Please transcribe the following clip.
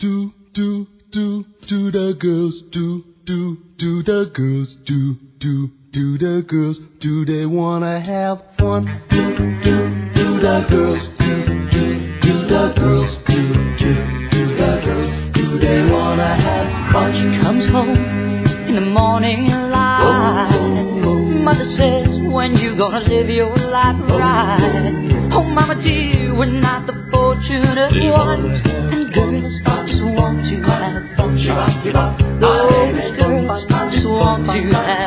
do the girls, do the girls, do the girls, do they wanna have fun? Do the girls, do the girls, do the girls, do they wanna have fun? She comes home in the morning light. Mother says, when you gonna live your life right? Oh, mama dear, we're not the fortunate ones, and girls just want to have fun. Oh, girls just want to have